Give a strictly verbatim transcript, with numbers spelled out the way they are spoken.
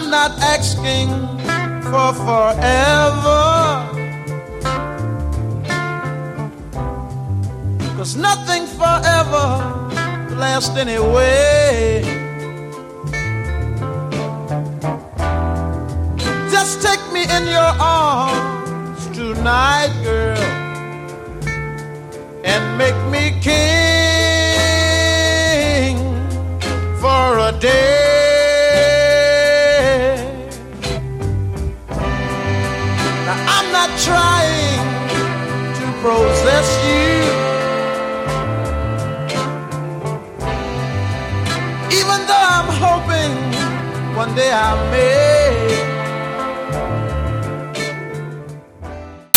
not asking for forever, 'cause nothing forever lasts anyway. Just take me in your arms tonight, girl, and make me king for a day. Now I'm not trying to possess you, even though I'm hoping one day I may.